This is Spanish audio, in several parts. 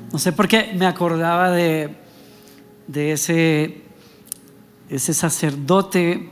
No sé por qué me acordaba de ese sacerdote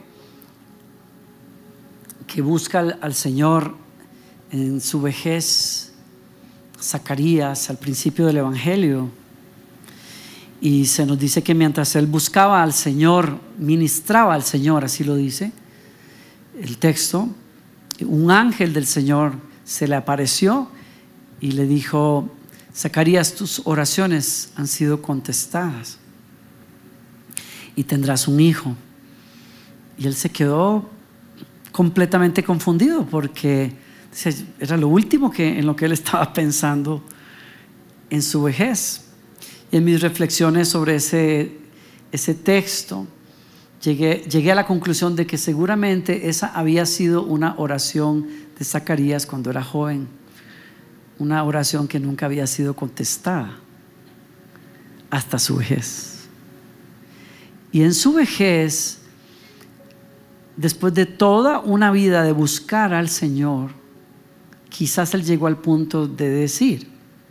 que busca al Señor en su vejez, Zacarías, al principio del Evangelio. Y se nos dice que mientras él buscaba al Señor, ministraba al Señor, así lo dice el texto, un ángel del Señor se le apareció y le dijo: Zacarías, tus oraciones han sido contestadas y tendrás un hijo. Y él se quedó completamente confundido, porque era lo último en lo que él estaba pensando en su vejez. Y en mis reflexiones sobre ese texto llegué a la conclusión de que seguramente esa había sido una oración de Zacarías cuando era joven, una oración que nunca había sido contestada hasta su vejez. Y en su vejez, después de toda una vida de buscar al Señor, quizás él llegó al punto de decir: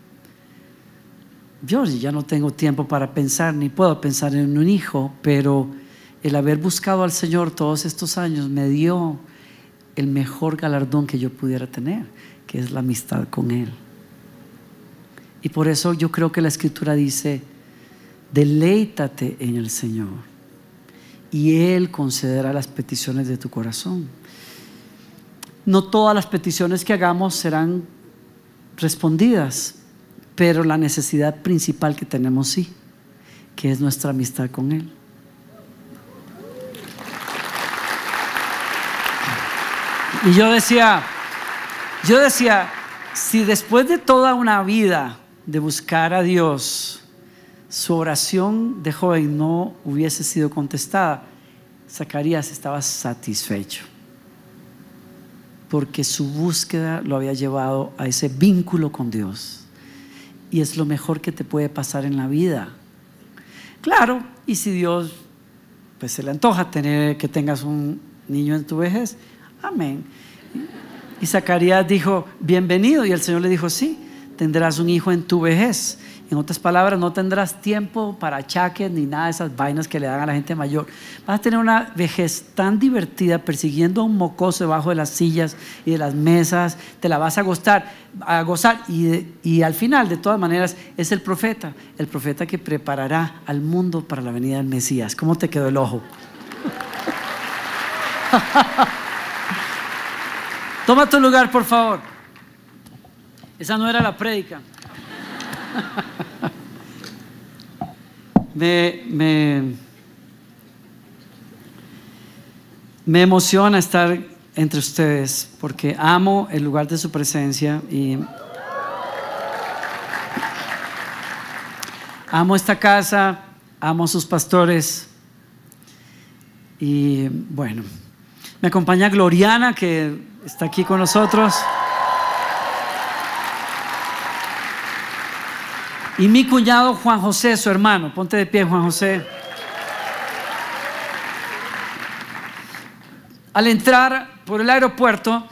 yo ya no tengo tiempo para pensar, ni puedo pensar en un hijo, pero el haber buscado al Señor todos estos años me dio el mejor galardón que yo pudiera tener, que es la amistad con Él. Y por eso yo creo que la Escritura dice: deleítate en el Señor y Él concederá las peticiones de tu corazón. No todas las peticiones que hagamos serán respondidas, pero la necesidad principal que tenemos sí, que es nuestra amistad con Él. Y yo decía, si después de toda una vida de buscar a Dios, su oración de joven no hubiese sido contestada, Zacarías estaba satisfecho, porque su búsqueda lo había llevado a ese vínculo con Dios. Y es lo mejor que te puede pasar en la vida. Claro, y si Dios pues se le antoja que tengas un niño en tu vejez, amén. Y Zacarías dijo: bienvenido. Y el Señor le dijo: sí, tendrás un hijo en tu vejez. En otras palabras, no tendrás tiempo para achaques ni nada de esas vainas que le dan a la gente mayor. Vas a tener una vejez tan divertida persiguiendo a un mocoso debajo de las sillas y de las mesas. Te la vas a gozar. Y al final, de todas maneras, es el profeta que preparará al mundo para la venida del Mesías. ¿Cómo te quedó el ojo? Toma tu lugar, por favor. Esa no era la prédica. Me emociona estar entre ustedes, porque amo el lugar de su presencia y amo esta casa, amo a sus pastores. Y bueno, me acompaña Gloriana, que está aquí con nosotros, y mi cuñado Juan José, su hermano. Ponte de pie, Juan José. Al entrar por el aeropuerto,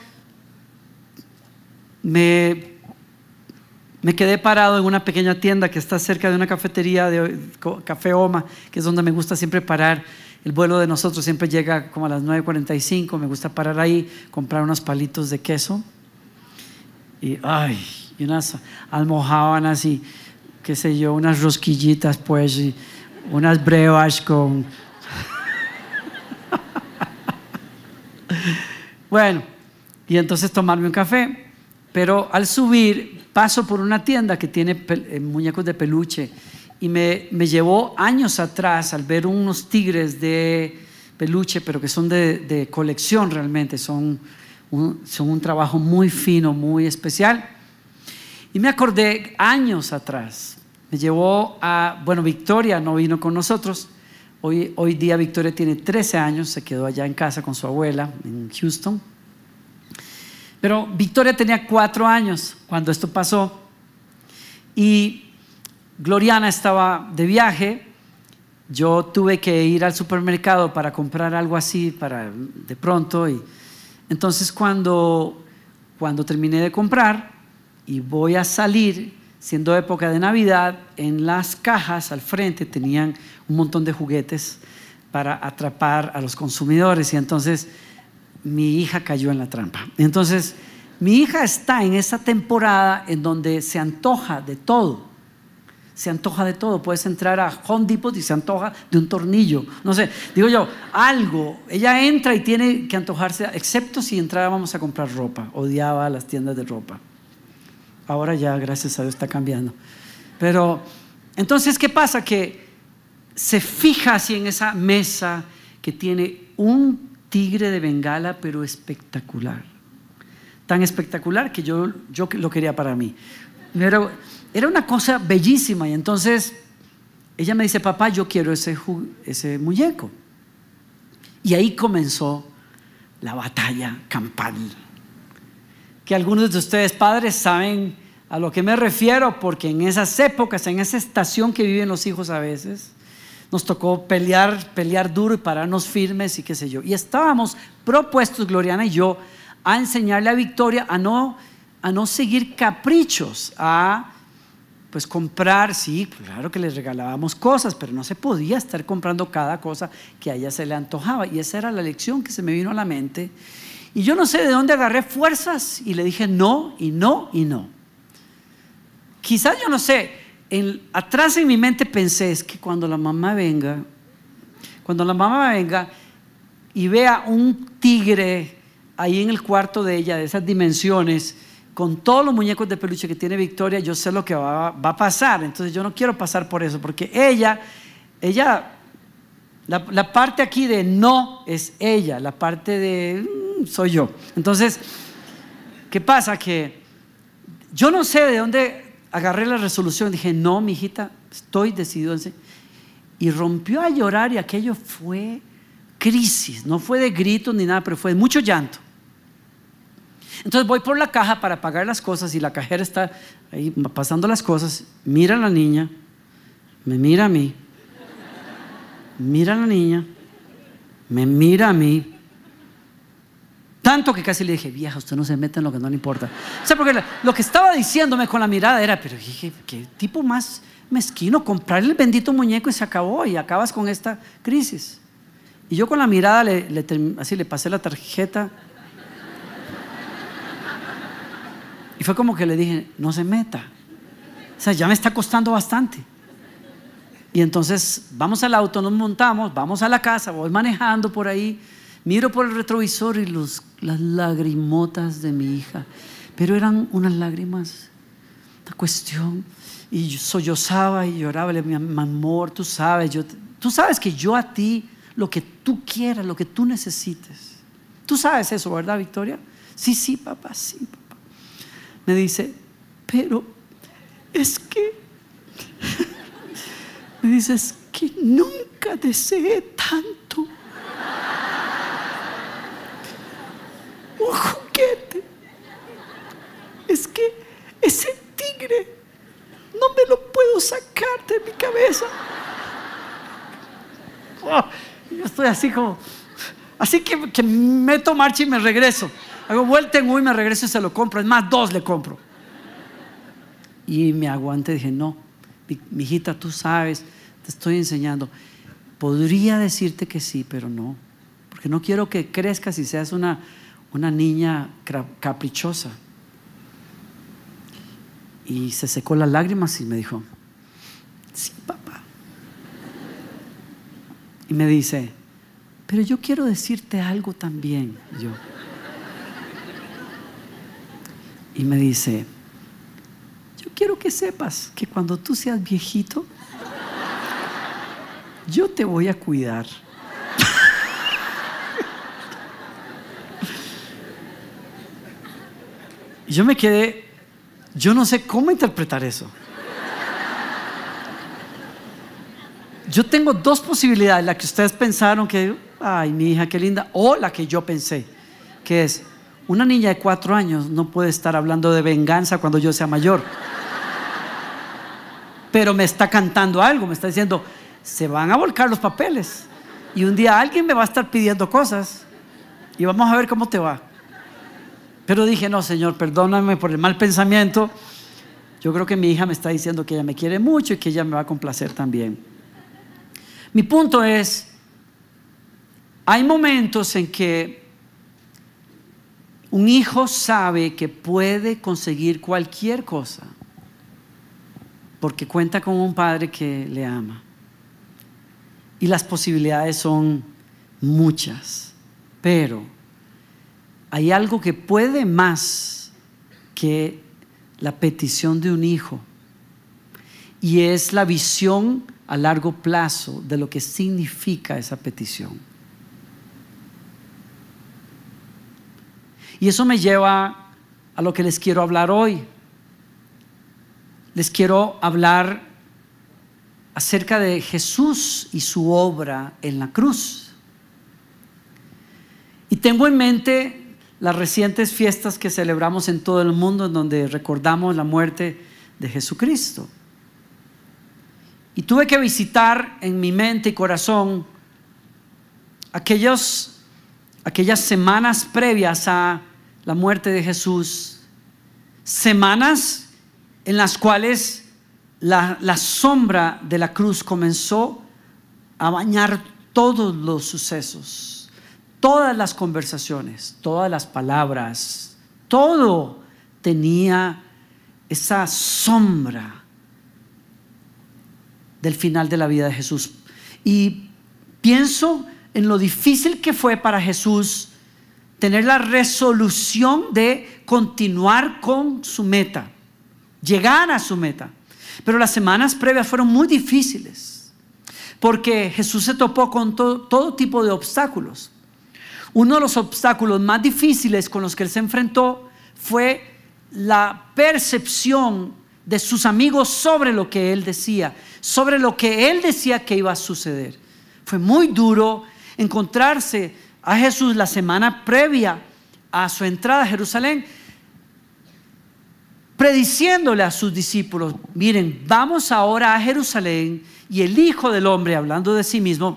me quedé parado en una pequeña tienda que está cerca de una cafetería de Café Oma, que es donde me gusta siempre parar. El vuelo de nosotros siempre llega como a las 9:45. Me gusta parar ahí, comprar unos palitos de queso y unas almojábanas y qué sé yo, unas rosquillitas pues, y unas brevas con bueno, y entonces tomarme un café. Pero al subir paso por una tienda que tiene muñecos de peluche, y me llevó años atrás al ver unos tigres de peluche, pero que son de colección realmente, son un trabajo muy fino, muy especial. Y me acordé años atrás, me llevó Victoria no vino con nosotros. Hoy día Victoria tiene 13 años, se quedó allá en casa con su abuela en Houston. Pero Victoria tenía 4 años cuando esto pasó, y Gloriana estaba de viaje. Yo tuve que ir al supermercado para comprar algo así de pronto, y entonces cuando terminé de comprar y voy a salir, siendo época de Navidad, en las cajas al frente tenían un montón de juguetes para atrapar a los consumidores, y entonces mi hija cayó en la trampa. Entonces mi hija está en esa temporada en donde se antoja de todo. Se antoja de todo. Puedes entrar a Home Depot y se antoja de un tornillo, no sé, digo yo, algo. Ella entra y tiene que antojarse, excepto si entrábamos a comprar ropa. Odiaba las tiendas de ropa. Ahora ya, gracias a Dios, está cambiando. Pero entonces, ¿qué pasa? Que se fija así en esa mesa que tiene un tigre de Bengala, pero espectacular. Tan espectacular que yo lo quería para mí. Era una cosa bellísima. Y entonces ella me dice: papá, yo quiero ese muñeco. Y ahí comenzó la batalla campal, que algunos de ustedes padres saben a lo que me refiero, porque en esas épocas, en esa estación que viven los hijos a veces, nos tocó pelear duro y pararnos firmes y qué sé yo. Y estábamos propuestos, Gloriana y yo, a enseñarle a Victoria a no seguir caprichos, a pues comprar. Sí, claro que les regalábamos cosas, pero no se podía estar comprando cada cosa que a ella se le antojaba. Y esa era la lección que se me vino a la mente. Y yo no sé de dónde agarré fuerzas y le dije no, y no, y no. Quizás, yo no sé, atrás en mi mente pensé: es que cuando la mamá venga y vea un tigre ahí en el cuarto de ella, de esas dimensiones, con todos los muñecos de peluche que tiene Victoria, yo sé lo que va a pasar. Entonces yo no quiero pasar por eso, porque ella la parte aquí de no es ella, la parte de soy yo. Entonces, ¿qué pasa? Que yo no sé de dónde agarré la resolución. Dije: no, mi hijita, estoy decidido. Y rompió a llorar, y aquello fue crisis. No fue de gritos ni nada, pero fue de mucho llanto. Entonces voy por la caja para pagar las cosas, y la cajera está ahí pasando las cosas. Mira a la niña, me mira a mí, mira a la niña, me mira a mí, tanto que casi le dije: vieja, usted no se mete en lo que no le importa. O sea, porque lo que estaba diciéndome con la mirada era: pero dije, qué tipo más mezquino, comprarle el bendito muñeco y se acabó, y acabas con esta crisis. Y yo con la mirada así le pasé la tarjeta. Y fue como que le dije: no se meta. O sea, ya me está costando bastante. Y entonces vamos al auto, nos montamos, vamos a la casa, voy manejando por ahí, miro por el retrovisor y las lagrimotas de mi hija. Pero eran unas lágrimas, una cuestión. Y yo sollozaba y lloraba. Le dije: mi amor, tú sabes que yo a ti, lo que tú quieras, lo que tú necesites. Tú sabes eso, ¿verdad, Victoria? Sí, papá, sí, papá. Me dice: pero es que me dice: es que nunca deseé tanto un juguete. Es que ese tigre no me lo puedo sacar de mi cabeza. Yo estoy así como, así que meto marcha y me regreso. Hago vuelta en U y me regreso y se lo compro. Es más, 2 le compro. Y me aguanté. Dije: no, mi hijita, tú sabes, te estoy enseñando. Podría decirte que sí, pero no, porque no quiero que crezcas y seas una niña caprichosa. Y se secó las lágrimas y me dijo: sí, papá. Y me dice: pero yo quiero decirte algo también. Y me dice: yo quiero que sepas que cuando tú seas viejito, yo te voy a cuidar. Y yo me quedé, yo no sé cómo interpretar eso. Yo tengo 2 posibilidades: la que ustedes pensaron que, ay, mi hija, qué linda, o la que yo pensé, que es: una niña de 4 años no puede estar hablando de venganza cuando yo sea mayor. Pero me está cantando algo, me está diciendo: se van a volcar los papeles y un día alguien me va a estar pidiendo cosas y vamos a ver cómo te va. Pero dije: no, Señor, perdóname por el mal pensamiento. Yo creo que mi hija me está diciendo que ella me quiere mucho y que ella me va a complacer también. Mi punto es, hay momentos en que un hijo sabe que puede conseguir cualquier cosa porque cuenta con un padre que le ama. Y las posibilidades son muchas, pero hay algo que puede más que la petición de un hijo, y es la visión a largo plazo de lo que significa esa petición. Y eso me lleva a lo que les quiero hablar hoy. Les quiero hablar acerca de Jesús y su obra en la cruz. Y tengo en mente las recientes fiestas que celebramos en todo el mundo, en donde recordamos la muerte de Jesucristo. Y tuve que visitar en mi mente y corazón aquellas semanas previas a la muerte de Jesús, semanas en las cuales la sombra de la cruz comenzó a bañar todos los sucesos, todas las conversaciones, todas las palabras, todo tenía esa sombra del final de la vida de Jesús. Y pienso en lo difícil que fue para Jesús tener la resolución de continuar con su meta, llegar a su meta. Pero las semanas previas fueron muy difíciles, porque Jesús se topó con todo tipo de obstáculos. Uno de los obstáculos más difíciles con los que él se enfrentó fue la percepción de sus amigos sobre lo que él decía, sobre lo que él decía que iba a suceder. Fue muy duro encontrarse a Jesús la semana previa a su entrada a Jerusalén, prediciéndole a sus discípulos: miren, vamos ahora a Jerusalén y el Hijo del Hombre, hablando de sí mismo,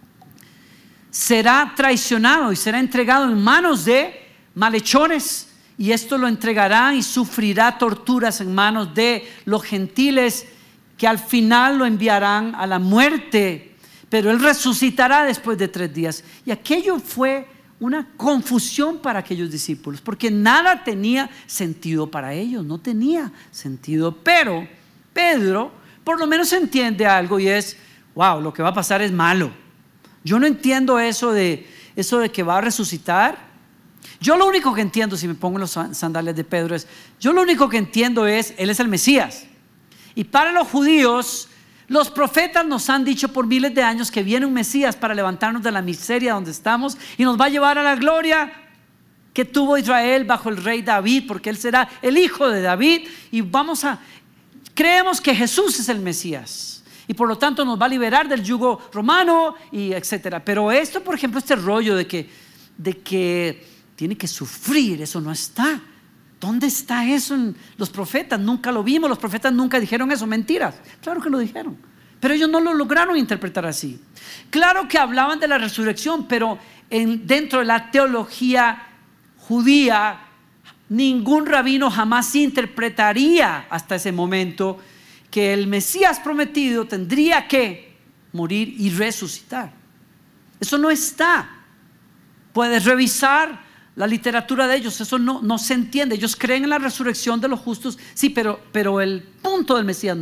será traicionado y será entregado en manos de malhechores, y esto lo entregarán y sufrirá torturas en manos de los gentiles, que al final lo enviarán a la muerte, pero él resucitará después de 3 días. Y aquello fue una confusión para aquellos discípulos, porque nada tenía sentido para ellos, no tenía sentido. Pero Pedro por lo menos entiende algo, y es: wow, lo que va a pasar es malo. Yo no entiendo eso de que va a resucitar. Yo lo único que entiendo, si me pongo en los sandalias de Pedro, yo lo único que entiendo es: él es el Mesías. Y para los judíos, los profetas nos han dicho por miles de años que viene un Mesías para levantarnos de la miseria donde estamos y nos va a llevar a la gloria que tuvo Israel bajo el rey David, porque él será el hijo de David. Y creemos que Jesús es el Mesías, y por lo tanto nos va a liberar del yugo romano, y etcétera. Pero esto, por ejemplo, este rollo de que tiene que sufrir, eso no está. ¿Dónde está eso en los profetas? Nunca lo vimos. Los profetas nunca dijeron eso. Mentiras. Claro que lo dijeron, pero ellos no lo lograron interpretar así. Claro que hablaban de la resurrección, pero dentro de la teología judía, ningún rabino jamás interpretaría hasta ese momento que el Mesías prometido tendría que morir y resucitar. Eso no está. Puedes revisar la literatura de ellos, eso no se entiende. Ellos creen en la resurrección de los justos, sí, pero el punto del Mesías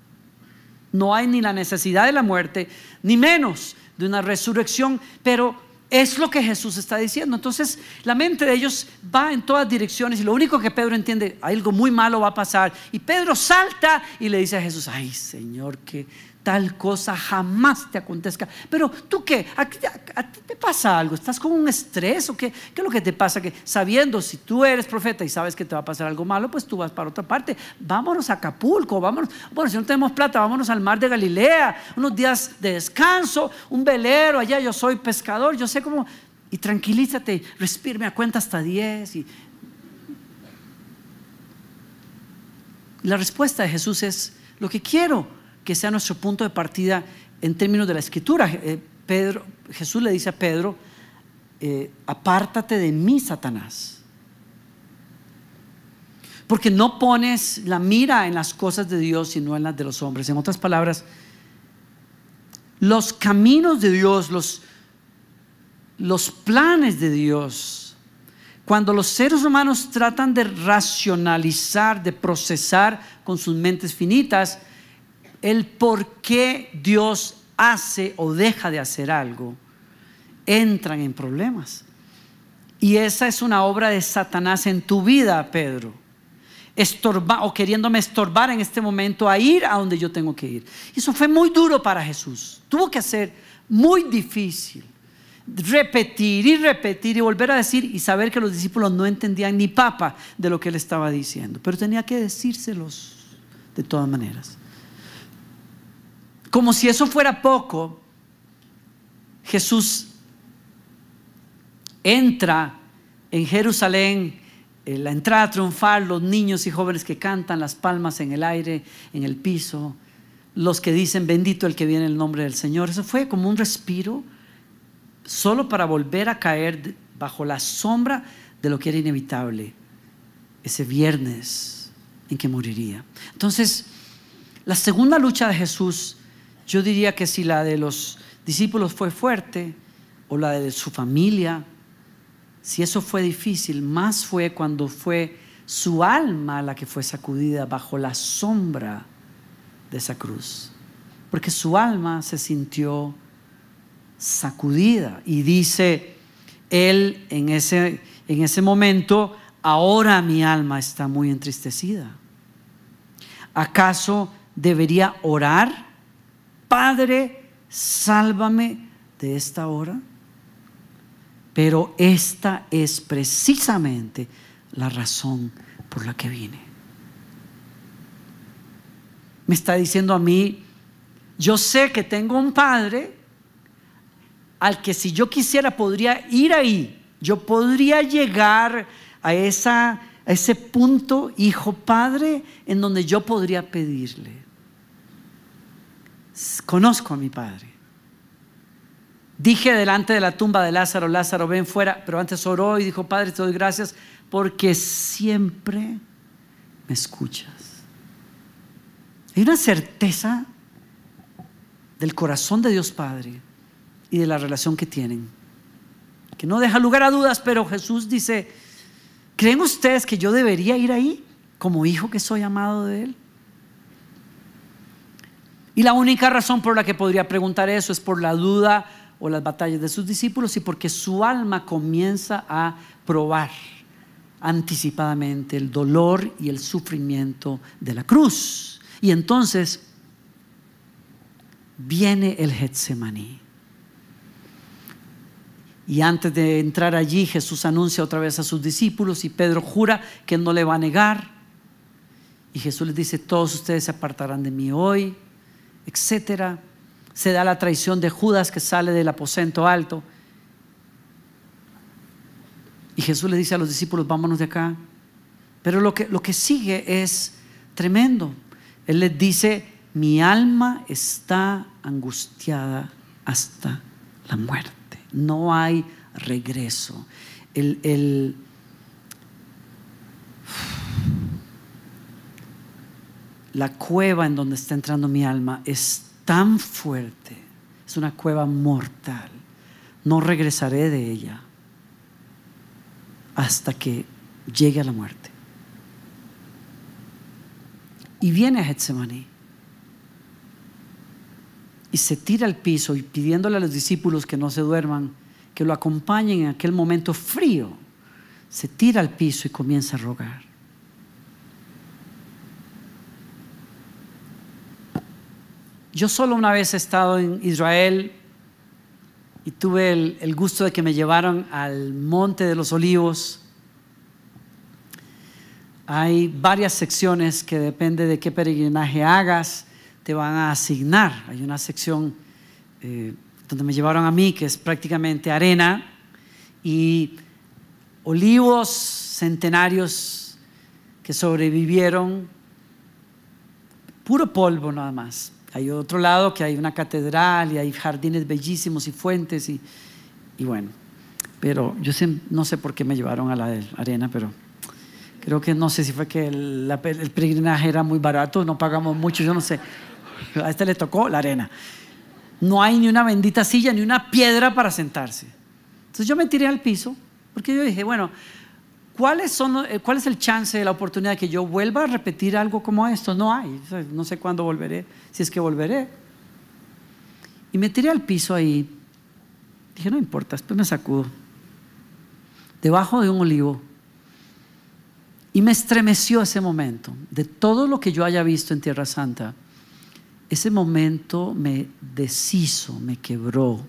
no hay ni la necesidad de la muerte, ni menos de una resurrección. Pero es lo que Jesús está diciendo. Entonces la mente de ellos va en todas direcciones, y lo único que Pedro entiende: algo muy malo va a pasar. Y Pedro salta y le dice a Jesús: ay, Señor, que tal cosa jamás te acontezca. Pero tú, ¿qué? ¿A ti te pasa algo? ¿Estás con un estrés o qué? ¿Qué es lo que te pasa? Que sabiendo, si tú eres profeta y sabes que te va a pasar algo malo, pues tú vas para otra parte. Vámonos a Acapulco, vámonos. Bueno, si no tenemos plata, vámonos al mar de Galilea, unos días de descanso, un velero allá. Yo soy pescador, yo sé cómo. Y tranquilízate, respira, cuenta hasta 10. Y la respuesta de Jesús es lo que quiero que sea nuestro punto de partida en términos de la Escritura. Jesús le dice a Pedro: apártate de mí, Satanás. Porque no pones la mira en las cosas de Dios, sino en las de los hombres. En otras palabras, los caminos de Dios, los planes de Dios, cuando los seres humanos tratan de racionalizar, de procesar con sus mentes finitas el por qué Dios hace o deja de hacer algo, entran en problemas. Y esa es una obra de Satanás en tu vida, Pedro, o queriéndome estorbar en este momento a ir a donde yo tengo que ir. Y eso fue muy duro para Jesús. Tuvo que ser muy difícil repetir y repetir y volver a decir, y saber que los discípulos no entendían ni papa de lo que él estaba diciendo, pero tenía que decírselos de todas maneras. Como si eso fuera poco, Jesús entra en Jerusalén, en la entrada triunfal, los niños y jóvenes que cantan, las palmas en el aire, en el piso, los que dicen bendito el que viene en el nombre del Señor. Eso fue como un respiro, solo para volver a caer bajo la sombra de lo que era inevitable ese viernes en que moriría. Entonces, la segunda lucha de Jesús, yo diría que si la de los discípulos fue fuerte, o la de su familia, si eso fue difícil, más fue cuando fue su alma la que fue sacudida bajo la sombra de esa cruz, porque su alma se sintió sacudida. Y dice él en ese momento: ahora mi alma está muy entristecida. ¿Acaso debería orar? Padre, sálvame de esta hora. Pero esta es precisamente la razón por la que vine. Me está diciendo a mí: yo sé que tengo un Padre al que si yo quisiera podría ir ahí. Yo podría llegar a ese punto, hijo Padre, en donde yo podría pedirle. Conozco a mi Padre. Dije delante de la tumba de Lázaro: Lázaro, ven fuera. Pero antes oró y dijo: Padre, te doy gracias porque siempre me escuchas. Hay una certeza del corazón de Dios Padre y de la relación que tienen, que no deja lugar a dudas. Pero Jesús dice: ¿creen ustedes que yo debería ir ahí como hijo que soy amado de Él? Y la única razón por la que podría preguntar eso es por la duda o las batallas de sus discípulos, y porque su alma comienza a probar anticipadamente el dolor y el sufrimiento de la cruz. Y entonces viene el Getsemaní. Y antes de entrar allí, Jesús anuncia otra vez a sus discípulos, y Pedro jura que él no le va a negar. Y Jesús les dice: todos ustedes se apartarán de mí hoy, etcétera. Se da la traición de Judas, que sale del aposento alto, y Jesús le dice a los discípulos: vámonos de acá. Pero lo que sigue es tremendo. Él les dice: mi alma está angustiada hasta la muerte. No hay regreso. La cueva en donde está entrando mi alma es tan fuerte, es una cueva mortal. No regresaré de ella hasta que llegue a la muerte. Y viene a Getsemaní y se tira al piso, y pidiéndole a los discípulos que no se duerman, que lo acompañen en aquel momento frío, se tira al piso y comienza a rogar. Yo solo una vez he estado en Israel y tuve el gusto de que me llevaron al Monte de los Olivos. Hay varias secciones que depende de qué peregrinaje hagas, te van a asignar. Hay una sección donde me llevaron a mí, que es prácticamente arena, y olivos centenarios que sobrevivieron, puro polvo nada más. Hay otro lado que hay una catedral y hay jardines bellísimos y fuentes y bueno, pero yo no sé por qué me llevaron a la arena, pero Creo que no sé si fue que el peregrinaje era muy barato, no pagamos mucho, yo no sé. A este le tocó la arena. No hay ni una bendita silla, ni una piedra para sentarse. Entonces yo me tiré al piso, porque yo dije, bueno, ¿cuál es el chance de la oportunidad de que yo vuelva a repetir algo como esto? No hay, no sé cuándo volveré, si es que volveré. Y me tiré al piso ahí. Dije, no importa, después me sacudo. Debajo de un olivo. Y me estremeció ese momento. De todo lo que yo haya visto en Tierra Santa, ese momento me deshizo, me quebró.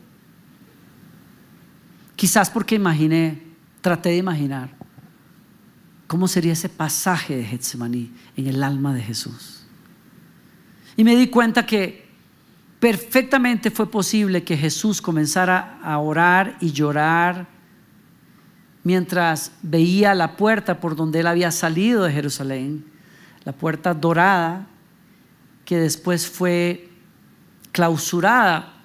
Quizás porque traté de imaginar cómo sería ese pasaje de Getsemaní en el alma de Jesús. Y me di cuenta que perfectamente fue posible que Jesús comenzara a orar y llorar mientras veía la puerta por donde él había salido de Jerusalén, la puerta dorada que después fue clausurada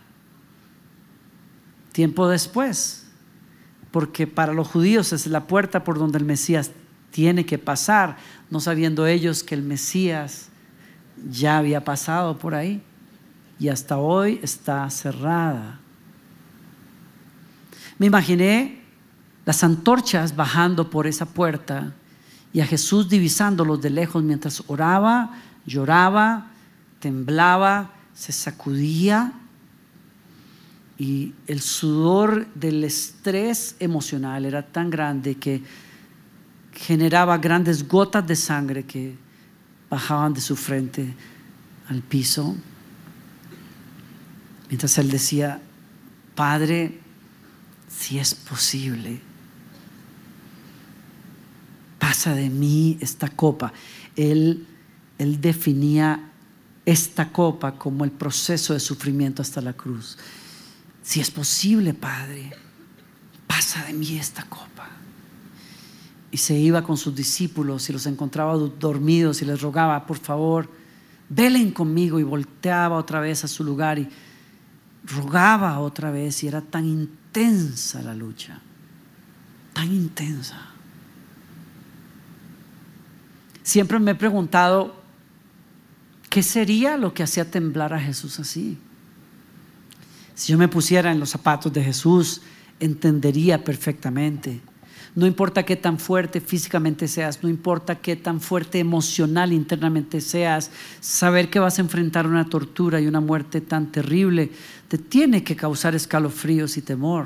tiempo después, porque para los judíos es la puerta por donde el Mesías tiene que pasar, no sabiendo ellos que el Mesías ya había pasado por ahí y hasta hoy está cerrada. Me imaginé las antorchas bajando por esa puerta y a Jesús divisándolos de lejos mientras oraba, lloraba, temblaba, se sacudía, y el sudor del estrés emocional era tan grande que generaba grandes gotas de sangre que bajaban de su frente al piso, mientras él decía: Padre, si es posible, pasa de mí esta copa. Él definía esta copa como el proceso de sufrimiento hasta la cruz. Si es posible, Padre, pasa de mí esta copa. Y se iba con sus discípulos y los encontraba dormidos y les rogaba: por favor, velen conmigo. Y volteaba otra vez a su lugar y rogaba otra vez. Y era tan intensa la lucha, tan intensa. Siempre me he preguntado, ¿qué sería lo que hacía temblar a Jesús así? Si yo me pusiera en los zapatos de Jesús, entendería perfectamente. No importa qué tan fuerte físicamente seas, no importa qué tan fuerte emocional internamente seas, saber que vas a enfrentar una tortura y una muerte tan terrible te tiene que causar escalofríos y temor.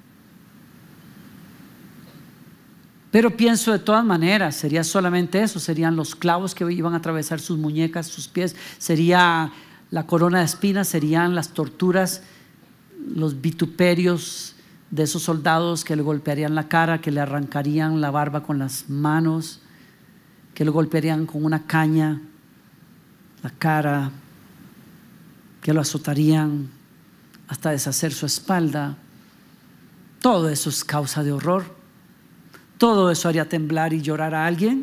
Pero pienso, de todas maneras, sería solamente eso, serían los clavos que iban a atravesar sus muñecas, sus pies, sería la corona de espinas, serían las torturas, los vituperios de esos soldados que le golpearían la cara, que le arrancarían la barba con las manos, que lo golpearían con una caña la cara, que lo azotarían hasta deshacer su espalda. Todo eso es causa de horror. Todo eso haría temblar y llorar a alguien.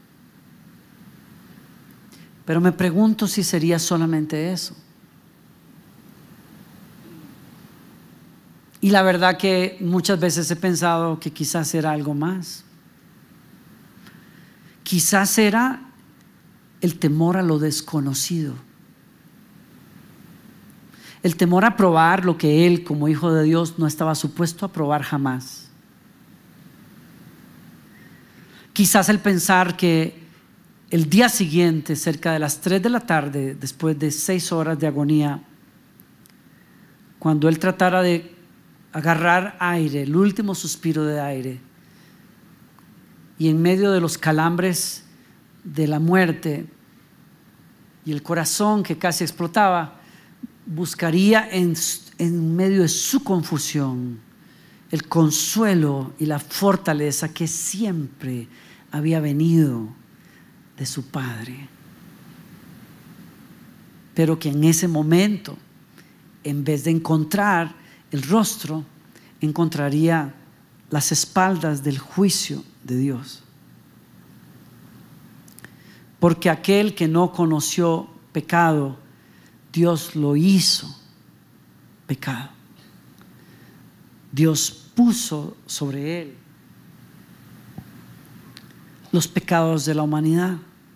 Pero me pregunto si sería solamente eso. Y la verdad que muchas veces he pensado que quizás era algo más. Quizás era el temor a lo desconocido. El temor a probar lo que él, como hijo de Dios, no estaba supuesto a probar jamás. Quizás el pensar que el día siguiente, cerca de las 3 de la tarde, después de 6 horas de agonía, cuando él tratara de agarrar aire, el último suspiro de aire, y en medio de los calambres de la muerte y el corazón que casi explotaba, buscaría en medio de su confusión el consuelo y la fortaleza que siempre había venido de su Padre, pero que en ese momento, en vez de encontrar el rostro, encontraría las espaldas del juicio de Dios. Porque aquel que no conoció pecado, Dios lo hizo pecado. Dios puso sobre él los pecados de la humanidad.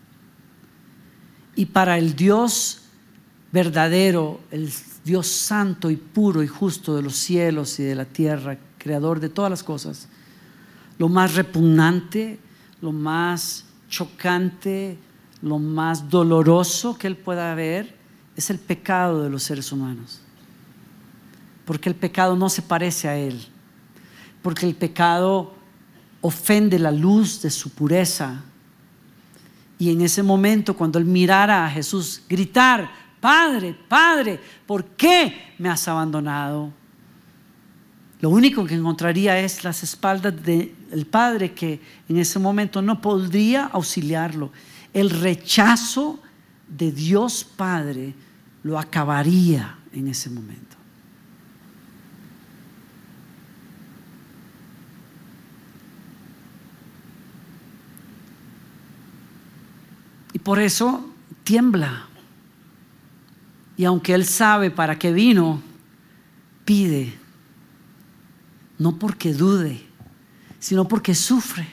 Y para el Dios verdadero, el Dios santo y puro y justo de los cielos y de la tierra, creador de todas las cosas, lo más repugnante, lo más chocante, lo más doloroso que Él pueda ver es el pecado de los seres humanos. Porque el pecado no se parece a Él. Porque el pecado ofende la luz de su pureza. Y en ese momento, cuando Él mirara a Jesús gritar: Padre, Padre, ¿por qué me has abandonado? Lo único que encontraría es las espaldas del Padre, que en ese momento no podría auxiliarlo. El rechazo de Dios Padre lo acabaría en ese momento. Y por eso tiembla. Y aunque Él sabe para qué vino, pide. No porque dude, sino porque sufre.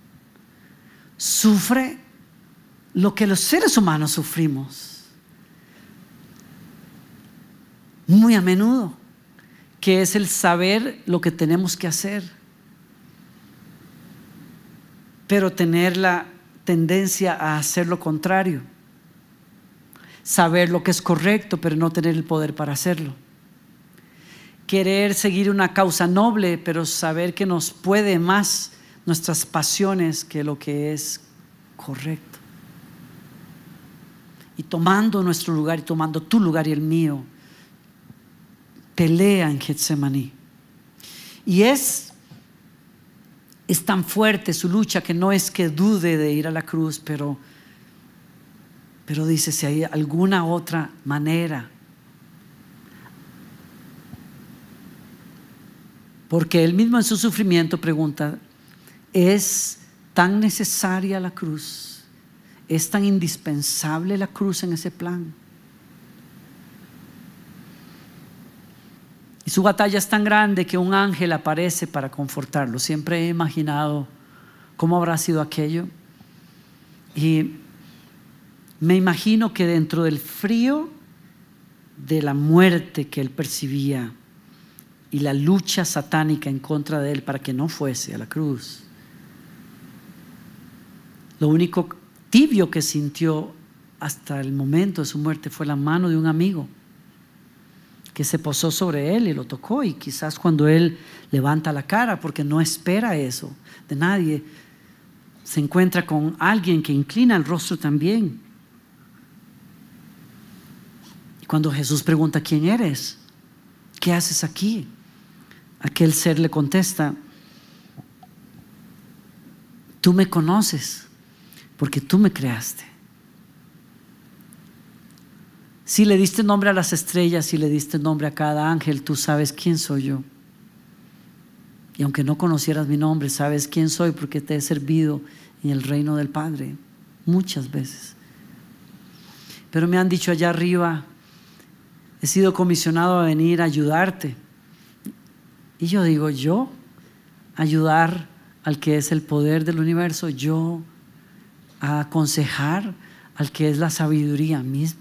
Sufre lo que los seres humanos sufrimos muy a menudo, que es el saber lo que tenemos que hacer, pero tener la tendencia a hacer lo contrario. Saber lo que es correcto, pero no tener el poder para hacerlo. Querer seguir una causa noble, pero saber que nos puede más nuestras pasiones que lo que es correcto. Y tomando nuestro lugar y tomando tu lugar y el mío, pelea en Getsemaní. Y es tan fuerte su lucha que no es que dude de ir a la cruz, pero dice: si hay alguna otra manera. Porque él mismo en su sufrimiento pregunta: ¿es tan necesaria la cruz? ¿Es tan indispensable la cruz en ese plan? Y su batalla es tan grande que un ángel aparece para confortarlo. Siempre he imaginado cómo habrá sido aquello. Y me imagino que dentro del frío de la muerte que él percibía y la lucha satánica en contra de él para que no fuese a la cruz, lo único tibio que sintió hasta el momento de su muerte fue la mano de un amigo que se posó sobre él y lo tocó. Y quizás cuando él levanta la cara, porque no espera eso de nadie, se encuentra con alguien que inclina el rostro también. Y cuando Jesús pregunta: ¿quién eres? ¿Qué haces aquí? Aquel ser le contesta: tú me conoces porque tú me creaste. Si le diste nombre a las estrellas, si le diste nombre a cada ángel, tú sabes quién soy yo. Y aunque no conocieras mi nombre, sabes quién soy, porque te he servido en el reino del Padre muchas veces. Pero me han dicho allá arriba: he sido comisionado a venir a ayudarte. Y yo digo: yo ayudar al que es el poder del universo, yo a aconsejar al que es la sabiduría misma,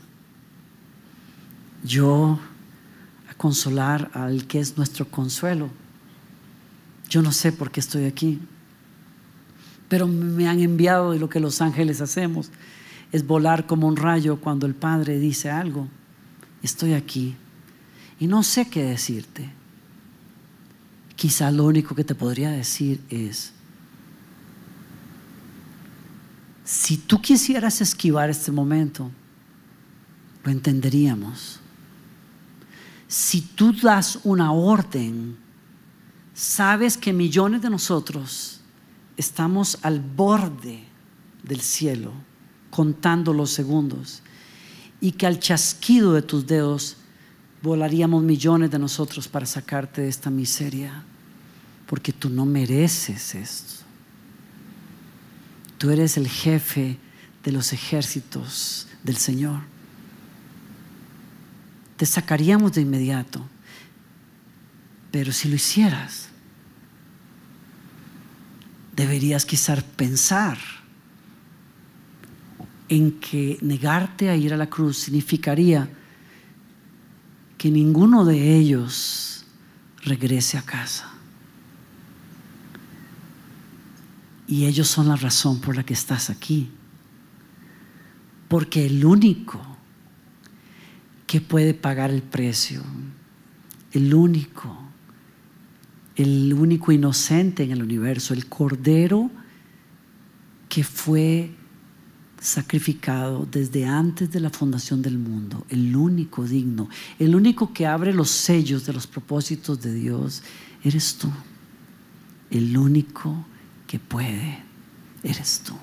yo a consolar al que es nuestro consuelo. Yo no sé por qué estoy aquí, pero me han enviado, y lo que los ángeles hacemos es volar como un rayo cuando el Padre dice algo. Estoy aquí y no sé qué decirte. Quizá lo único que te podría decir es: si tú quisieras esquivar este momento, lo entenderíamos. Si tú das una orden, sabes que millones de nosotros estamos al borde del cielo contando los segundos, y que al chasquido de tus dedos volaríamos millones de nosotros para sacarte de esta miseria, porque tú no mereces esto. Tú eres el jefe de los ejércitos del Señor. Te sacaríamos de inmediato, pero si lo hicieras, deberías quizás pensar en que negarte a ir a la cruz significaría que ninguno de ellos regrese a casa. Y ellos son la razón por la que estás aquí. Porque el único que puede pagar el precio, el único inocente en el universo, el Cordero que fue sacrificado desde antes de la fundación del mundo, el único digno, el único que abre los sellos de los propósitos de Dios, eres tú. El único que puede, eres tú.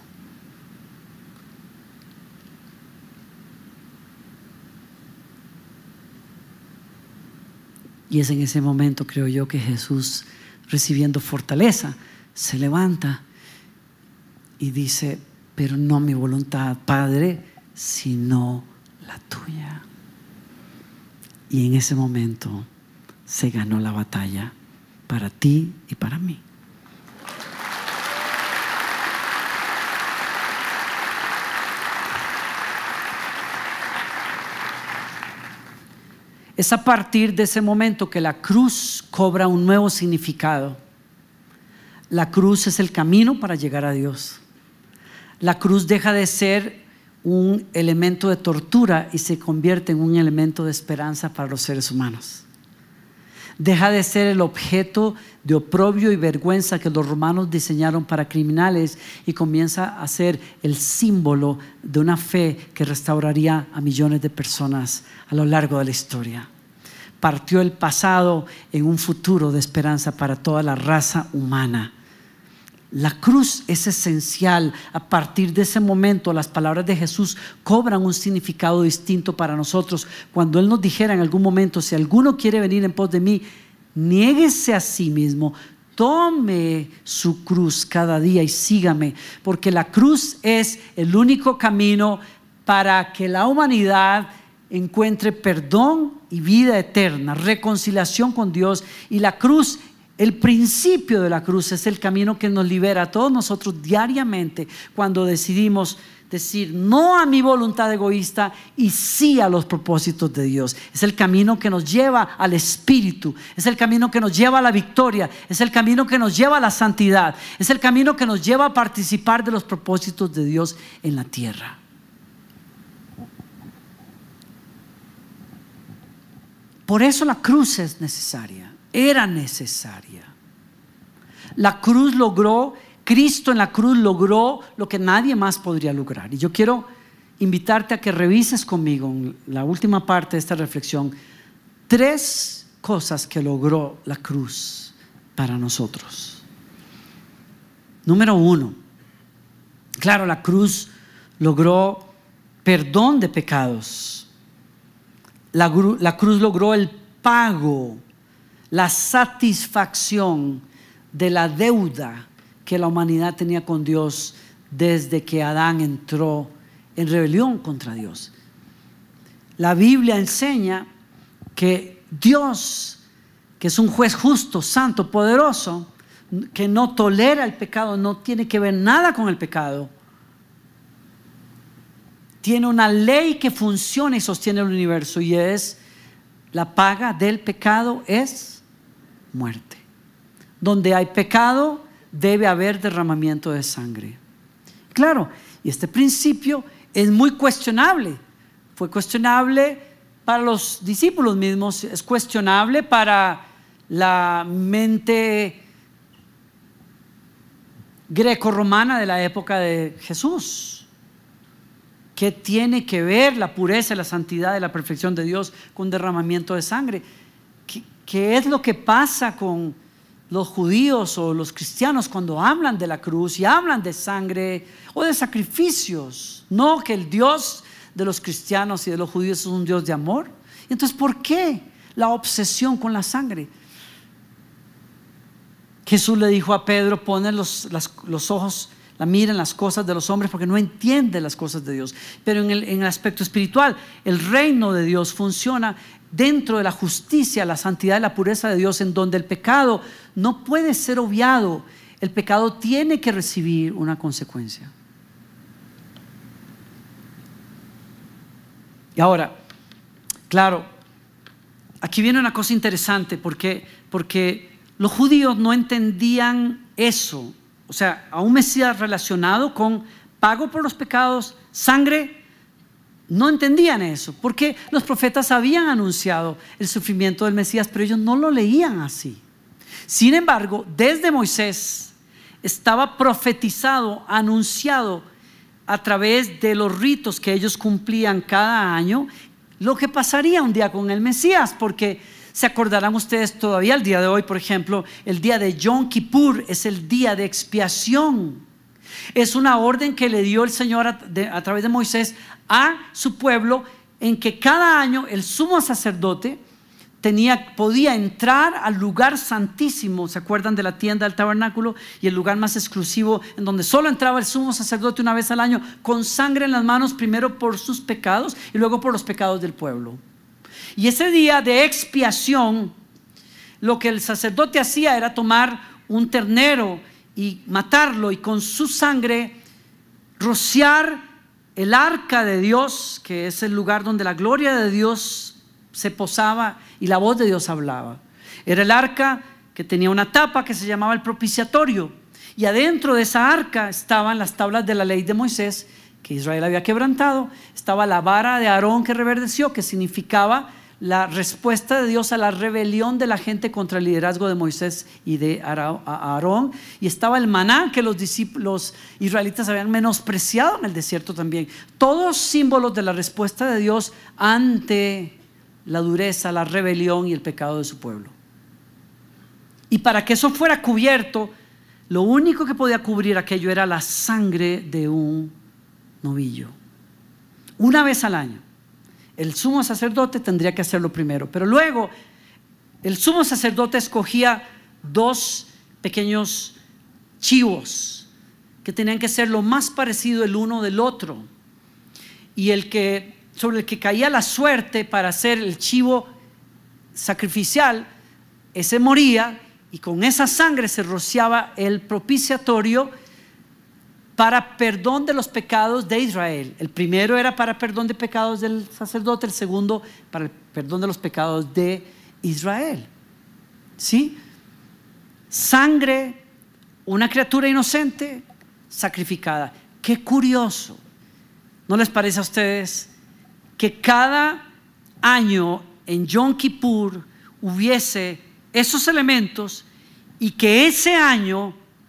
Y es en ese momento, creo yo, que Jesús, recibiendo fortaleza, se levanta y dice: pero no mi voluntad, Padre, sino la tuya. Y en ese momento se ganó la batalla para ti y para mí. Es a partir de ese momento que la cruz cobra un nuevo significado. La cruz es el camino para llegar a Dios. La cruz deja de ser un elemento de tortura y se convierte en un elemento de esperanza para los seres humanos. Deja de ser el objeto de oprobio y vergüenza que los romanos diseñaron para criminales y comienza a ser el símbolo de una fe que restauraría a millones de personas a lo largo de la historia. Partió el pasado en un futuro de esperanza para toda la raza humana. La cruz es esencial. A partir de ese momento, las palabras de Jesús cobran un significado distinto para nosotros. Cuando Él nos dijera en algún momento: si alguno quiere venir en pos de mí, niéguese a sí mismo, tome su cruz cada día y sígame, porque la cruz es el único camino para que la humanidad encuentre perdón y vida eterna, reconciliación con Dios. Y la cruz, el principio de la cruz, es el camino que nos libera a todos nosotros diariamente cuando decidimos decir no a mi voluntad egoísta y sí a los propósitos de Dios. Es el camino que nos lleva al Espíritu, es el camino que nos lleva a la victoria, es el camino que nos lleva a la santidad, es el camino que nos lleva a participar de los propósitos de Dios en la tierra. Por eso la cruz es necesaria. Era necesaria. La cruz logró, Cristo en la cruz logró lo que nadie más podría lograr. Y yo quiero invitarte a que revises conmigo en la última parte de esta reflexión 3 cosas que logró la cruz para nosotros. Número 1, claro, la cruz logró perdón de pecados. La cruz logró el pago, la satisfacción de la deuda que la humanidad tenía con Dios desde que Adán entró en rebelión contra Dios. La Biblia enseña que Dios, que es un juez justo, santo, poderoso, que no tolera el pecado, no tiene que ver nada con el pecado, tiene una ley que funciona y sostiene el universo, y es: la paga del pecado es muerte. Donde hay pecado debe haber derramamiento de sangre. Claro, y este principio es muy cuestionable. Fue cuestionable para los discípulos mismos, es cuestionable para la mente greco-romana de la época de Jesús. ¿Qué tiene que ver la pureza, la santidad y la perfección de Dios con derramamiento de sangre? ¿Qué es lo que pasa con los judíos o los cristianos cuando hablan de la cruz y hablan de sangre o de sacrificios? No, que el Dios de los cristianos y de los judíos es un Dios de amor. Entonces, ¿por qué la obsesión con la sangre? Jesús le dijo a Pedro: pone los ojos, la mira en las cosas de los hombres, porque no entiende las cosas de Dios. Pero en el aspecto espiritual, el reino de Dios funciona dentro de la justicia, la santidad y la pureza de Dios, en donde el pecado no puede ser obviado. El pecado tiene que recibir una consecuencia. Y ahora, claro, aquí viene una cosa interesante porque los judíos no entendían eso. O sea, a un Mesías relacionado con pago por los pecados, sangre, no entendían eso, porque los profetas habían anunciado el sufrimiento del Mesías, pero ellos no lo leían así. Sin embargo, desde Moisés estaba profetizado, anunciado a través de los ritos que ellos cumplían cada año, lo que pasaría un día con el Mesías, porque se acordarán ustedes todavía el día de hoy, por ejemplo, el día de Yom Kippur es el día de expiación. Es una orden que le dio el Señor a través de Moisés a su pueblo, en que cada año el sumo sacerdote podía entrar al lugar santísimo. ¿Se acuerdan de la tienda del tabernáculo? Y el lugar más exclusivo, en donde solo entraba el sumo sacerdote una vez al año, con sangre en las manos, primero por sus pecados y luego por los pecados del pueblo. Y ese día de expiación, lo que el sacerdote hacía era tomar un ternero y matarlo, y con su sangre rociar el arca de Dios, que es el lugar donde la gloria de Dios se posaba y la voz de Dios hablaba. Era el arca que tenía una tapa que se llamaba el propiciatorio, y adentro de esa arca estaban las tablas de la ley de Moisés que Israel había quebrantado. Estaba la vara de Aarón que reverdeció, que significaba la respuesta de Dios a la rebelión de la gente contra el liderazgo de Moisés y de Aarón. Y estaba el maná que los israelitas habían menospreciado en el desierto también. Todos símbolos de la respuesta de Dios ante la dureza, la rebelión y el pecado de su pueblo. Y para que eso fuera cubierto, lo único que podía cubrir aquello era la sangre de un novillo. Una vez al año el sumo sacerdote tendría que hacerlo primero, pero luego el sumo sacerdote escogía 2 pequeños chivos que tenían que ser lo más parecido el uno del otro, y sobre el que caía la suerte para hacer el chivo sacrificial, ese moría, y con esa sangre se rociaba el propiciatorio para perdón de los pecados de Israel. El primero era para perdón de pecados del sacerdote, el segundo para el perdón de los pecados de Israel. ¿Sí? Sangre, una criatura inocente sacrificada. Qué curioso, ¿no les parece a ustedes que cada año en Yom Kippur hubiese esos elementos, y que ese año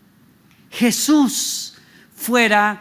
Jesús fuera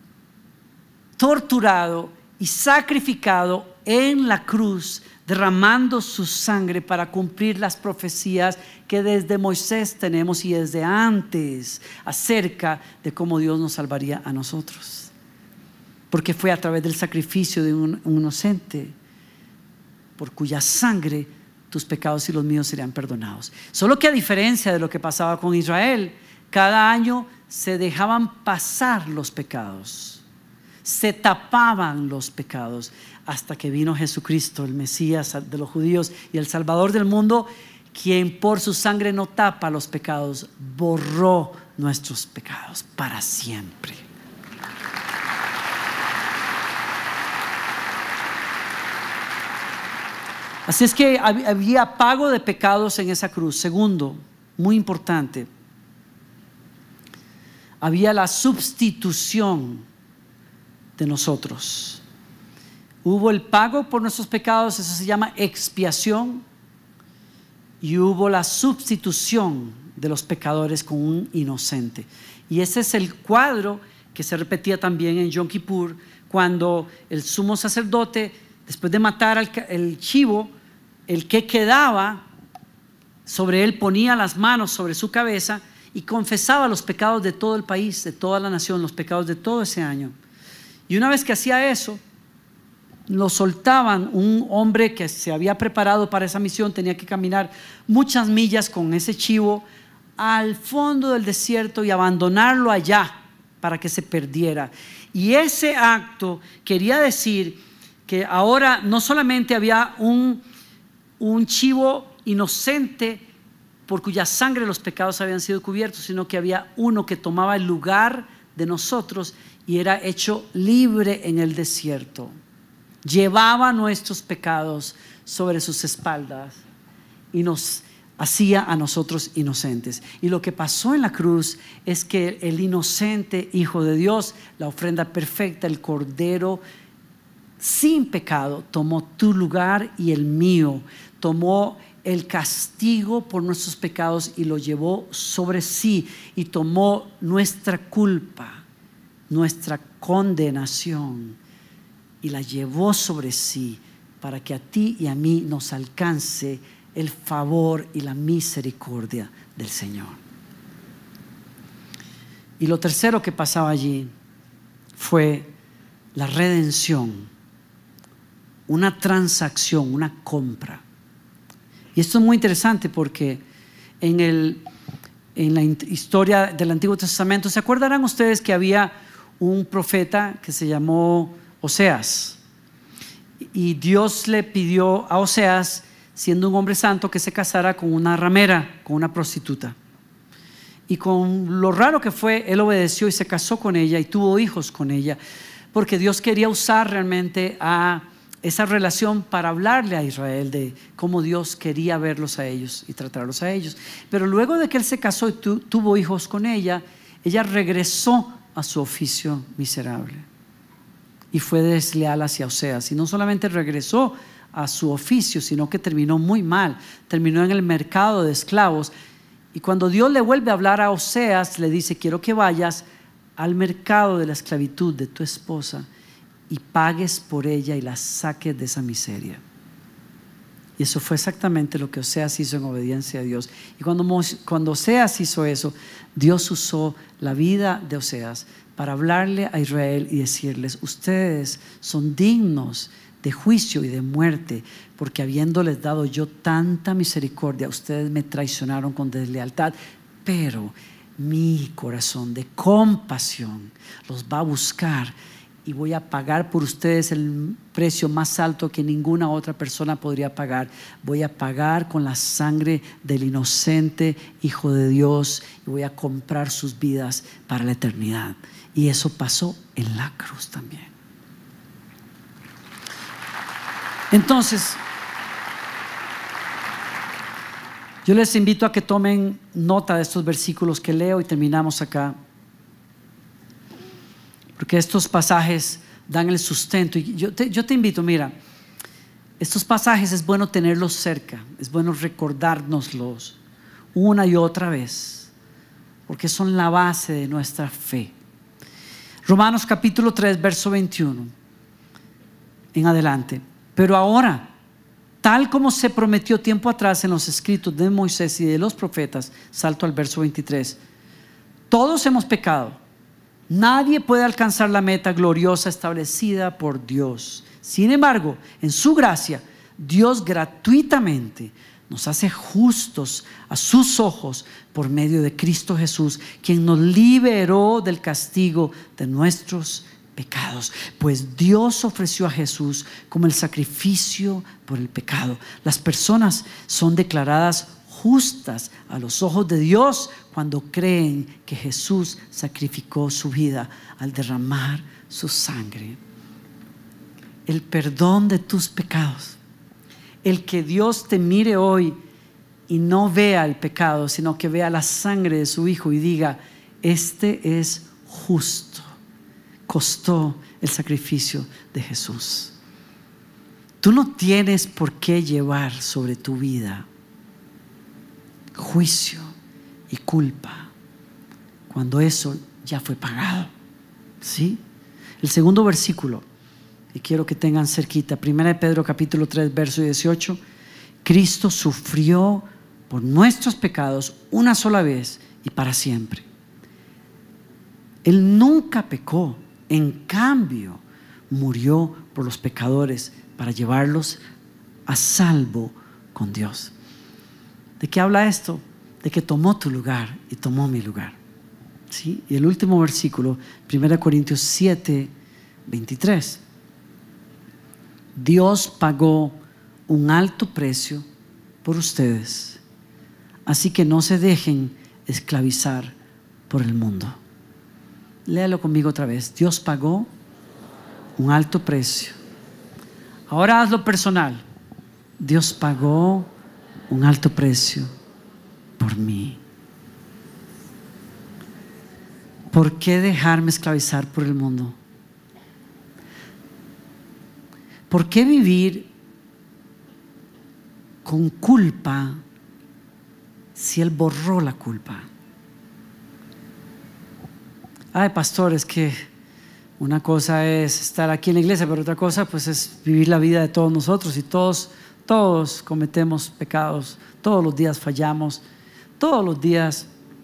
torturado y sacrificado en la cruz, derramando su sangre para cumplir las profecías que desde Moisés tenemos y desde antes acerca de cómo Dios nos salvaría a nosotros? Porque fue a través del sacrificio de un inocente, por cuya sangre tus pecados y los míos serían perdonados. Solo que, a diferencia de lo que pasaba con Israel, cada año se dejaban pasar los pecados, se tapaban los pecados, hasta que vino Jesucristo, el Mesías de los judíos y el Salvador del mundo, quien por su sangre no tapa los pecados, borró nuestros pecados para siempre. Así es que había pago de pecados en esa cruz. Segundo, muy importante, había la sustitución de nosotros. Hubo el pago por nuestros pecados, eso se llama expiación, y hubo la sustitución de los pecadores con un inocente. Y ese es el cuadro que se repetía también en Yom Kippur, cuando el sumo sacerdote, después de matar el chivo, el que quedaba sobre él ponía las manos sobre su cabeza y confesaba los pecados de todo el país, de toda la nación, los pecados de todo ese año. Y una vez que hacía eso, lo soltaban. Un hombre que se había preparado para esa misión tenía que caminar muchas millas con ese chivo al fondo del desierto y abandonarlo allá para que se perdiera. Y ese acto quería decir que ahora no solamente había un chivo inocente por cuya sangre los pecados habían sido cubiertos, sino que había uno que tomaba el lugar de nosotros y era hecho libre en el desierto. llevaba nuestros pecados sobre sus espaldas y nos hacía a nosotros inocentes. Y lo que pasó en la cruz es que el inocente Hijo de Dios, la ofrenda perfecta, el Cordero sin pecado, tomó tu lugar y el mío, tomó el castigo por nuestros pecados y lo llevó sobre sí, y tomó nuestra culpa, nuestra condenación, y la llevó sobre sí para que a ti y a mí nos alcance el favor y la misericordia del Señor. Y lo tercero que pasaba allí fue la redención, una transacción, una compra. Y esto es muy interesante porque en la historia del Antiguo Testamento, ¿se acordarán ustedes que había un profeta que se llamó Oseas? Y Dios le pidió a Oseas, siendo un hombre santo, que se casara con una ramera, con una prostituta. Y con lo raro que fue, él obedeció y se casó con ella y tuvo hijos con ella, porque Dios quería usar realmente a esa relación para hablarle a Israel de cómo Dios quería verlos a ellos y tratarlos a ellos. Pero luego de que él se casó y tuvo hijos con ella, ella regresó a su oficio miserable y fue desleal hacia Oseas. Y no solamente regresó a su oficio, sino que terminó muy mal, terminó en el mercado de esclavos. Y cuando Dios le vuelve a hablar a Oseas, le dice: quiero que vayas al mercado de la esclavitud de tu esposa y pagues por ella y la saques de esa miseria. Y eso fue exactamente lo que Oseas hizo en obediencia a Dios. Y cuando Oseas hizo eso, Dios usó la vida de Oseas para hablarle a Israel y decirles: ustedes son dignos de juicio y de muerte, porque habiéndoles dado yo tanta misericordia, ustedes me traicionaron con deslealtad, pero mi corazón de compasión los va a buscar y voy a pagar por ustedes el precio más alto que ninguna otra persona podría pagar. Voy a pagar con la sangre del inocente Hijo de Dios y voy a comprar sus vidas para la eternidad. Y eso pasó en la cruz también. Entonces, yo les invito a que tomen nota de estos versículos que leo y terminamos acá, porque estos pasajes dan el sustento. Y yo te invito, mira, estos pasajes es bueno tenerlos cerca, es bueno recordárnoslos una y otra vez, porque son la base de nuestra fe. Romanos capítulo 3, verso 21 en adelante. Pero ahora, tal como se prometió tiempo atrás en los escritos de Moisés y de los profetas, salto al verso 23, todos hemos pecado. Nadie puede alcanzar la meta gloriosa establecida por Dios. Sin embargo, en su gracia, Dios gratuitamente nos hace justos a sus ojos por medio de Cristo Jesús, quien nos liberó del castigo de nuestros pecados. Pues Dios ofreció a Jesús como el sacrificio por el pecado. Las personas son declaradas justas a los ojos de Dios cuando creen que Jesús sacrificó su vida al derramar su sangre. El perdón de tus pecados, el que Dios te mire hoy y no vea el pecado, sino que vea la sangre de su Hijo y diga: este es justo, costó el sacrificio de Jesús. Tú no tienes por qué llevar sobre tu vida juicio y culpa cuando eso ya fue pagado. ¿Sí? El segundo versículo, y quiero que tengan cerquita, 1 Pedro capítulo 3, verso 18. Cristo sufrió por nuestros pecados una sola vez y para siempre. Él nunca pecó, en cambio murió por los pecadores para llevarlos a salvo con Dios. ¿De qué habla esto? De que tomó tu lugar y tomó mi lugar. ¿Sí? Y el último versículo, 1 Corintios 7, 23. Dios pagó un alto precio por ustedes, así que no se dejen esclavizar por el mundo. Léalo conmigo otra vez. Dios pagó un alto precio Ahora hazlo personal. Dios pagó un alto precio por mí. ¿Por qué dejarme esclavizar por el mundo? ¿Por qué vivir con culpa si Él borró la culpa? Ay, pastor, es que una cosa es estar aquí en la iglesia, pero otra cosa pues es vivir la vida de todos nosotros, y todos cometemos pecados, todos los días fallamos, todos los días.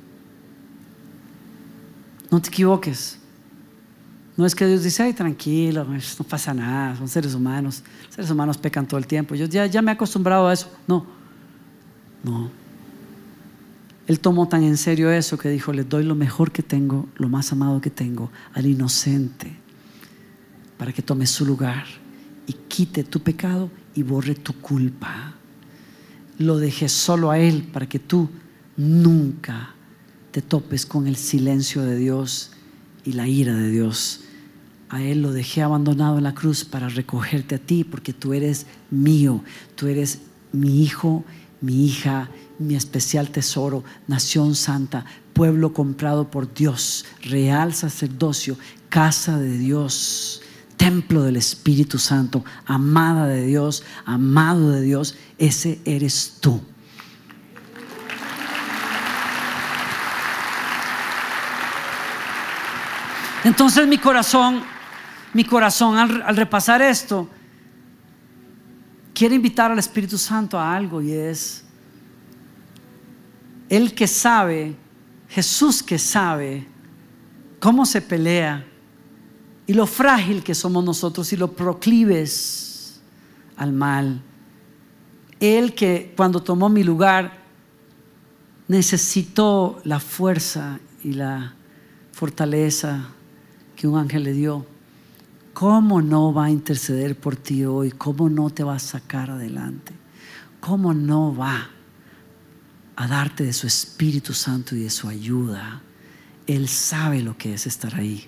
No te equivoques. No es que Dios dice, ay, tranquilo, no pasa nada, son seres humanos pecan todo el tiempo, yo ya me he acostumbrado a eso. No. Él tomó tan en serio eso que dijo, le doy lo mejor que tengo, lo más amado que tengo, al inocente, para que tome su lugar y quite tu pecado y borre tu culpa. Lo dejé solo a Él para que tú nunca te topes con el silencio de Dios y la ira de Dios. A Él lo dejé abandonado en la cruz para recogerte a ti, porque tú eres mío, tú eres mi hijo, mi hija, mi especial tesoro, nación santa, pueblo comprado por Dios, real sacerdocio, casa de Dios, templo del Espíritu Santo, amada de Dios, amado de Dios. Ese eres tú. Entonces mi corazón al repasar esto quiere invitar al Espíritu Santo a algo, y es Él que sabe, Jesús que sabe cómo se pelea y lo frágil que somos nosotros y lo proclives al mal. Él que cuando tomó mi lugar necesitó la fuerza y la fortaleza que un ángel le dio. ¿Cómo no va a interceder por ti hoy? ¿Cómo no te va a sacar adelante? ¿Cómo no va a darte de su Espíritu Santo y de su ayuda? Él sabe lo que es estar ahí.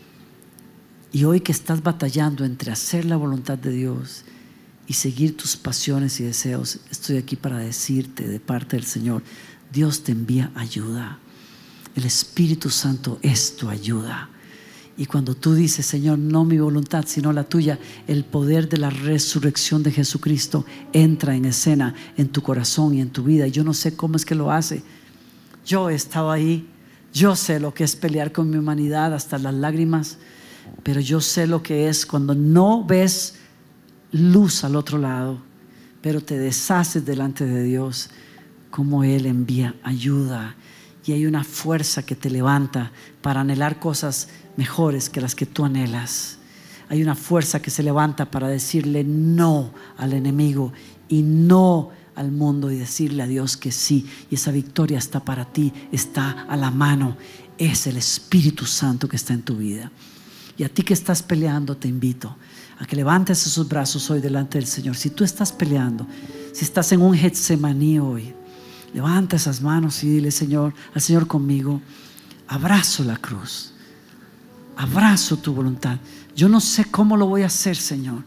Y hoy que estás batallando entre hacer la voluntad de Dios y seguir tus pasiones y deseos, estoy aquí para decirte de parte del Señor, Dios te envía ayuda. El Espíritu Santo es tu ayuda. Y cuando tú dices, Señor, no mi voluntad sino la tuya, el poder de la resurrección de Jesucristo entra en escena en tu corazón y en tu vida. Y yo no sé cómo es que lo hace. Yo he estado ahí, yo sé lo que es pelear con mi humanidad hasta las lágrimas, pero yo sé lo que es cuando no ves luz al otro lado, pero te deshaces delante de Dios, como Él envía ayuda. Y hay una fuerza que te levanta para anhelar cosas mejores que las que tú anhelas. Hay una fuerza que se levanta para decirle no al enemigo y no al mundo, y decirle a Dios que sí. Y esa victoria está para ti, está a la mano. Es el Espíritu Santo que está en tu vida. Y a ti que estás peleando, te invito a que levantes esos brazos hoy delante del Señor. Si tú estás peleando, si estás en un Getsemaní hoy, levanta esas manos y dile, Señor, al Señor conmigo, abrazo la cruz, abrazo tu voluntad. Yo no sé cómo lo voy a hacer, Señor.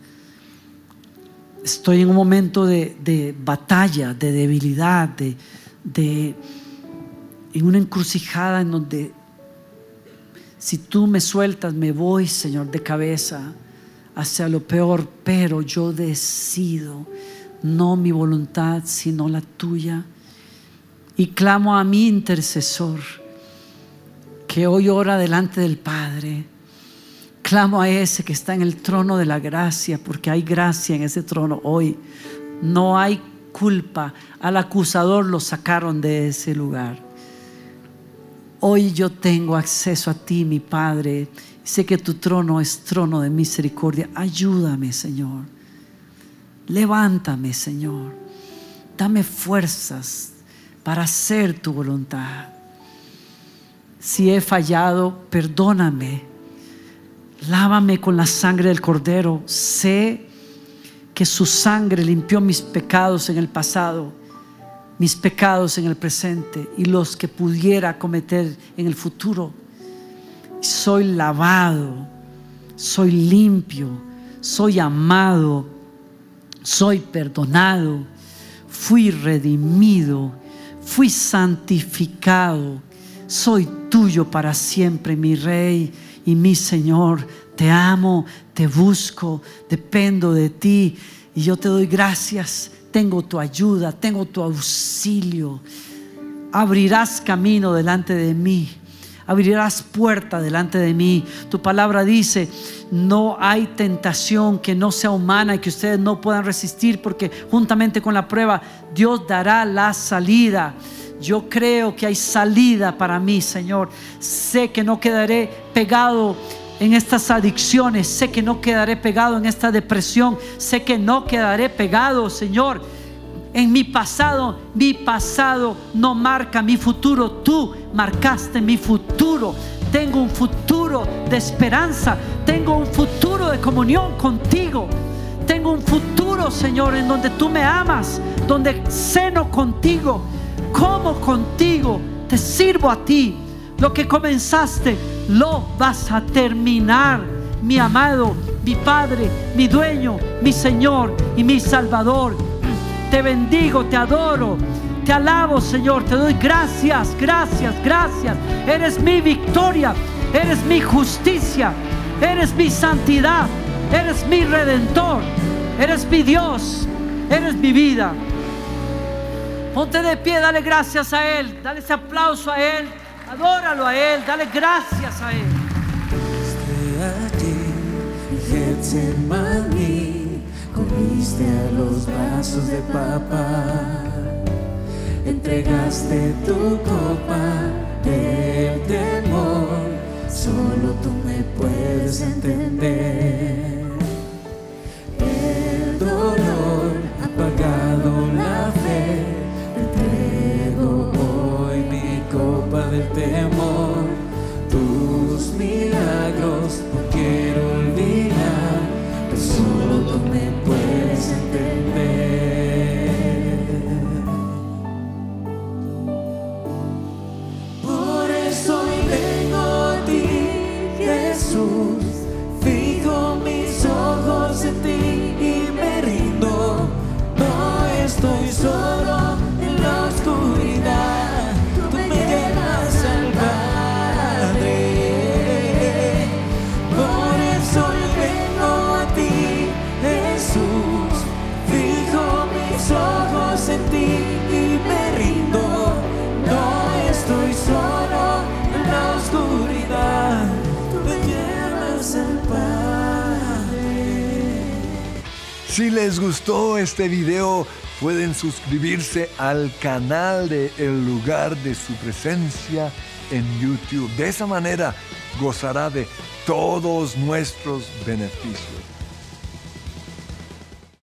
Estoy en un momento de batalla, de debilidad, en una encrucijada en donde si tú me sueltas me voy, Señor, de cabeza hacia lo peor, pero yo decido, no mi voluntad sino la tuya. Y clamo a mi intercesor que hoy ora delante del Padre. Clamo a ese que está en el trono de la gracia, porque hay gracia en ese trono hoy. No hay culpa. Al acusador lo sacaron de ese lugar. Hoy yo tengo acceso a ti, mi Padre. Sé que tu trono es trono de misericordia. Ayúdame, Señor. Levántame, Señor. Dame fuerzas para hacer tu voluntad. Si he fallado, perdóname. Lávame con la sangre del Cordero. Sé que su sangre limpió mis pecados en el pasado, mis pecados en el presente y los que pudiera cometer en el futuro. Soy lavado, soy limpio, soy amado soy perdonado, fui redimido, fui santificado, soy tuyo para siempre, mi Rey y mi Señor. Te amo, te busco, dependo de ti y yo te doy gracias. Tengo tu ayuda, tengo tu auxilio. Abrirás camino delante de mí, abrirás puerta delante de mí. Tu palabra dice: no hay tentación que no sea humana y que ustedes no puedan resistir, porque juntamente con la prueba Dios dará la salida. Yo creo que hay salida para mí, Señor. Sé que no quedaré pegado en estas adicciones, sé que no quedaré pegado en esta depresión, sé que no quedaré pegado, Señor, en mi pasado. Mi pasado no marca mi futuro, tú marcaste mi futuro. Tengo un futuro de esperanza, tengo un futuro de comunión contigo, tengo un futuro, Señor, en donde tú me amas, donde ceno contigo, como contigo, te sirvo a ti. Lo que comenzaste lo vas a terminar, mi amado, mi Padre, mi dueño, mi Señor y mi Salvador. Te bendigo, te adoro, te alabo, Señor. Te doy gracias, gracias, gracias. Eres mi victoria, eres mi justicia, eres mi santidad, eres mi redentor, eres mi Dios, eres mi vida. Ponte de pie, dale gracias a Él, dale ese aplauso a Él, adóralo a Él, dale gracias a Él. Getsemaní, corriste a los brazos de papá, entregaste tu copa del temor, solo tú me puedes entender. El dolor ha apagado la fe, te entrego hoy mi copa del temor, tus milagros no quiero olvidar, pero solo tú me puedes entender. Por eso hoy vengo a ti, Jesús, fijo mis ojos en ti y me rindo. No estoy solo en la oscuridad, tú me llevas al Padre. Por eso hoy vengo a ti, Jesús, fijo mis ojos en ti y me rindo. No estoy solo en la oscuridad, tú me llevas al Padre. Si les gustó este video, pueden suscribirse al canal de El Lugar de Su Presencia en YouTube. De esa manera gozará de todos nuestros beneficios.